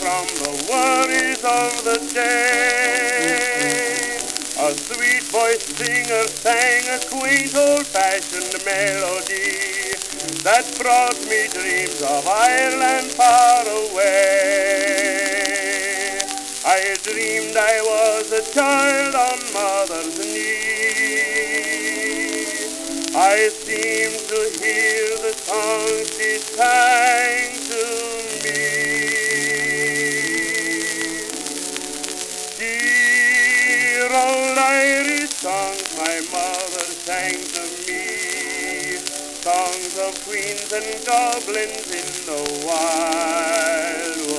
from the worries of the day. A sweet voiced singer sang a quaint old-fashioned melody that brought me dreams of Ireland far away. I dreamed I was a child on mother's knee. I seemed to hear the song she sang to me. Dear old Irish songs my mother sang to me, songs of queens and goblins in the wild